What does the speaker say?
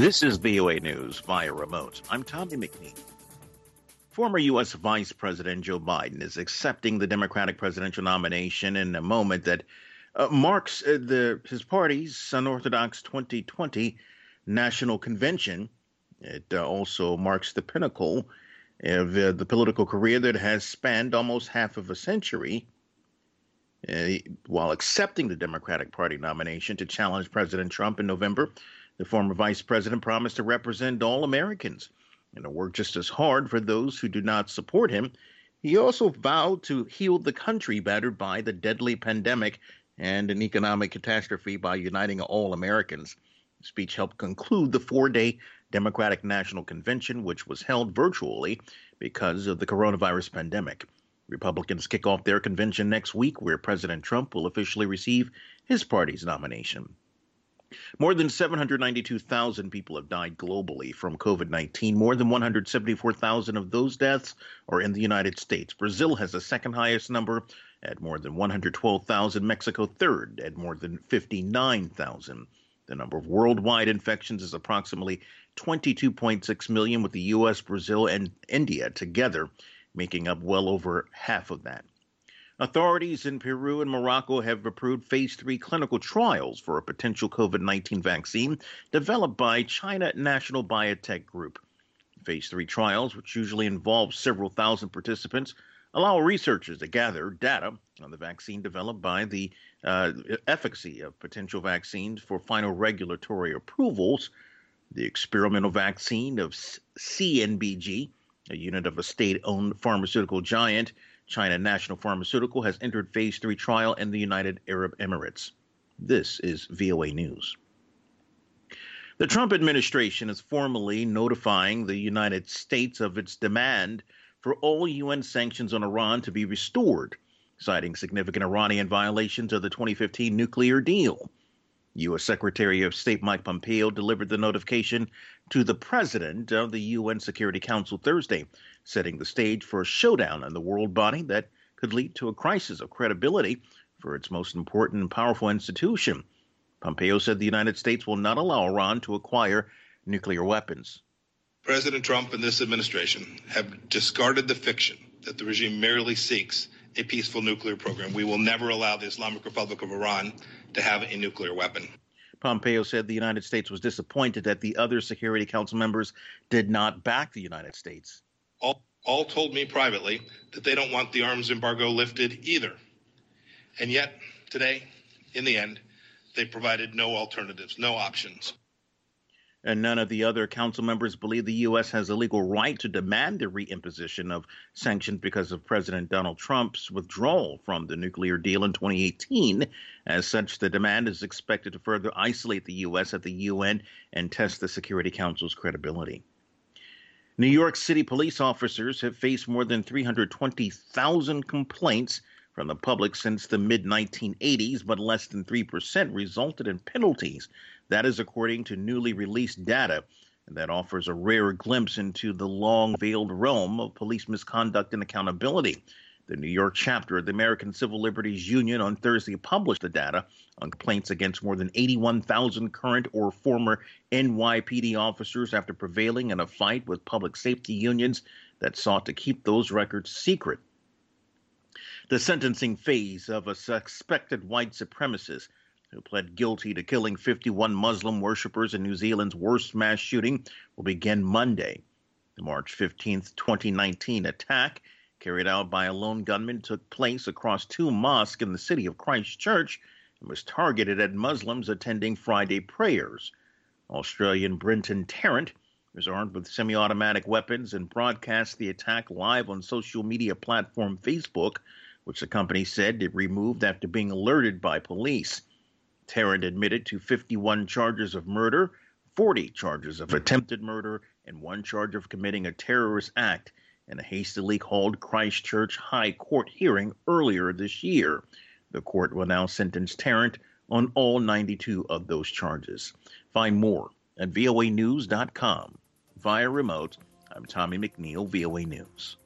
This is VOA News via remote. I'm Tommy McNeil. Former U.S. Vice President Joe Biden is accepting the Democratic presidential nomination in a moment that marks his party's unorthodox 2020 national convention. It also marks the pinnacle of the political career that has spanned almost half of a century. While accepting the Democratic Party nomination to challenge President Trump in November, the former vice president promised to represent all Americans and to work just as hard for those who do not support him. He also vowed to heal the country battered by the deadly pandemic and an economic catastrophe by uniting all Americans. The speech helped conclude the four-day Democratic National Convention, which was held virtually because of the coronavirus pandemic. Republicans kick off their convention next week, where President Trump will officially receive his party's nomination. More than 792,000 people have died globally from COVID-19. More than 174,000 of those deaths are in the United States. Brazil has the second highest number at more than 112,000. Mexico third at more than 59,000. The number of worldwide infections is approximately 22.6 million, with the U.S., Brazil, and India together making up well over half of that. Authorities in Peru and Morocco have approved phase 3 clinical trials for a potential COVID-19 vaccine developed by China National Biotech Group. Phase 3 trials, which usually involve several thousand participants, allow researchers to gather data on the vaccine developed by the efficacy of potential vaccines for final regulatory approvals. The experimental vaccine of CNBG, a unit of a state-owned pharmaceutical giant, China National Pharmaceutical, has entered phase 3 trial in the United Arab Emirates. This is VOA News. The Trump administration is formally notifying the United States of its demand for all UN sanctions on Iran to be restored, citing significant Iranian violations of the 2015 nuclear deal. U.S. Secretary of State Mike Pompeo delivered the notification to the president of the UN Security Council Thursday, setting the stage for a showdown in the world body that could lead to a crisis of credibility for its most important and powerful institution. Pompeo said the United States will not allow Iran to acquire nuclear weapons. President Trump and this administration have discarded the fiction that the regime merely seeks a peaceful nuclear program. We will never allow the Islamic Republic of Iran to have a nuclear weapon. Pompeo said the United States was disappointed that the other Security Council members did not back the United States. All told me privately that they don't want the arms embargo lifted either. And yet, today, in the end, they provided no alternatives, no options. And none of the other council members believe the U.S. has a legal right to demand the reimposition of sanctions because of President Donald Trump's withdrawal from the nuclear deal in 2018. As such, the demand is expected to further isolate the U.S. at the UN and test the Security Council's credibility. New York City police officers have faced more than 320,000 complaints from the public since the mid-1980s, but less than 3% resulted in penalties. That is according to newly released data, and that offers a rare glimpse into the long-veiled realm of police misconduct and accountability. The New York chapter of the American Civil Liberties Union on Thursday published the data on complaints against more than 81,000 current or former NYPD officers after prevailing in a fight with public safety unions that sought to keep those records secret. The sentencing phase of a suspected white supremacist who pled guilty to killing 51 Muslim worshippers in New Zealand's worst mass shooting will begin Monday. The March 15th, 2019 attack, carried out by a lone gunman, took place across two mosques in the city of Christchurch and was targeted at Muslims attending Friday prayers. Australian Brenton Tarrant was armed with semi-automatic weapons and broadcast the attack live on social media platform Facebook, which the company said it removed after being alerted by police. Tarrant admitted to 51 charges of murder, 40 charges of attempted murder, and 1 charge of committing a terrorist act in a hastily called Christchurch High Court hearing earlier this year. The court will now sentence Tarrant on all 92 of those charges. Find more at voanews.com. Via remote, I'm Tommy McNeil, VOA News.